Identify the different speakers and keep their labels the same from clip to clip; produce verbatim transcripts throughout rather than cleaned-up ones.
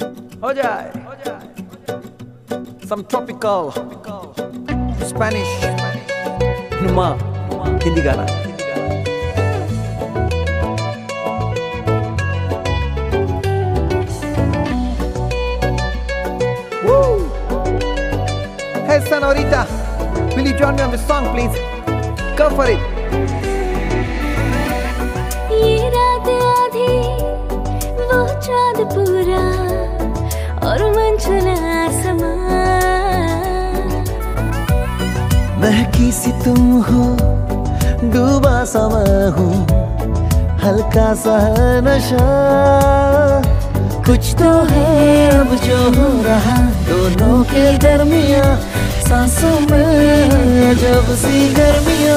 Speaker 1: हो जाए some tropical Spanish नुमा हिंदी गाना। Woo! Hey Senorita, will you join me on this song please? Go for it.
Speaker 2: ये रात आधी वो चाँद पूरा और मंचला समा,
Speaker 3: महकी सी तुम हो डूबा सा मैं हूँ हल्का सा है नशा, कुछ तो है अब जो हो रहा दोनों के दरमिया, सांसों में जब सी गर्मिया,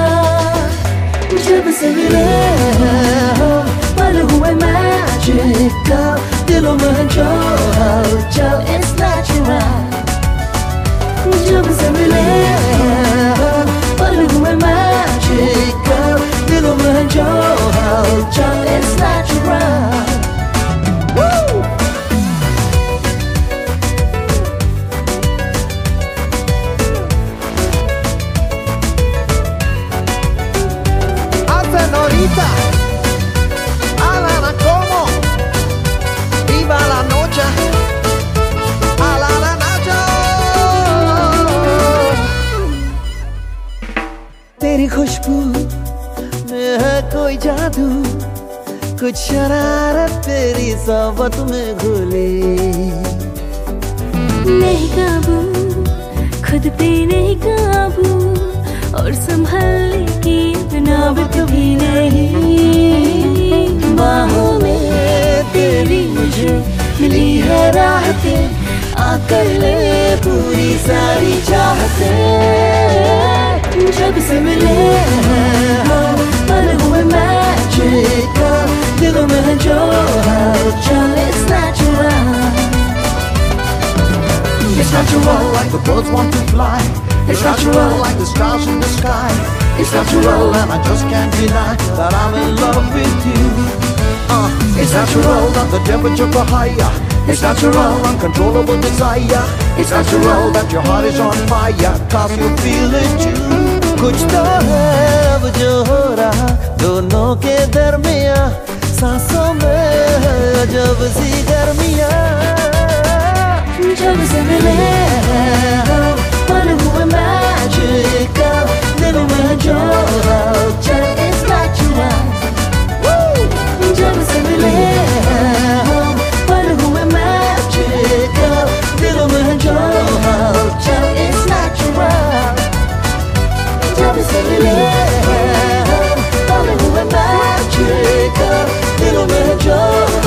Speaker 3: जब से मिले हो पल हुए मैजिक का, दिलों में जो हलचल इट्स नेचुरल, जब से मिले हो पल हुए मैजिक का, दिलों में जो हलचल it's natural.
Speaker 1: Senorita, Alana como viva la noche, Alana Nacho।
Speaker 3: तेरी खुशबू में है कोई जादू, कुछ शरारत तेरी सोबत में घुली,
Speaker 2: नहीं काबू खुद पे नहीं काबू और संभलने की नौबत भी नहीं, बाहों में तेरी मुझे मिली है राहतें, आकर ले पूरी सारी चाहतें, जब से मिले हो पल हुए मैजिक का, दिलों में जो हलचल it's natural,
Speaker 1: It's natural like the birds want to fly, it's natural like the stars in the sky, it's natural and I just can't deny that I'm in love with you. Uh, it's natural that the temperature go higher, it's natural uncontrollable desire, it's natural that your heart is on fire, cause you feel it too.
Speaker 3: कुछ तो है अब जो हो रहा दोनों के दरमिया, सांसों में जब सी गर्मिया,
Speaker 2: जब से मिले हो पल हुए मैजिक का, दिल में जो हलचल इट्स नेचुरल, जब से मिले हो पल हुए मैजिक का, दिल में जो हलचल इट्स नेचुरल, जब से मिले हो पल हुए मैजिक का, दिल में जो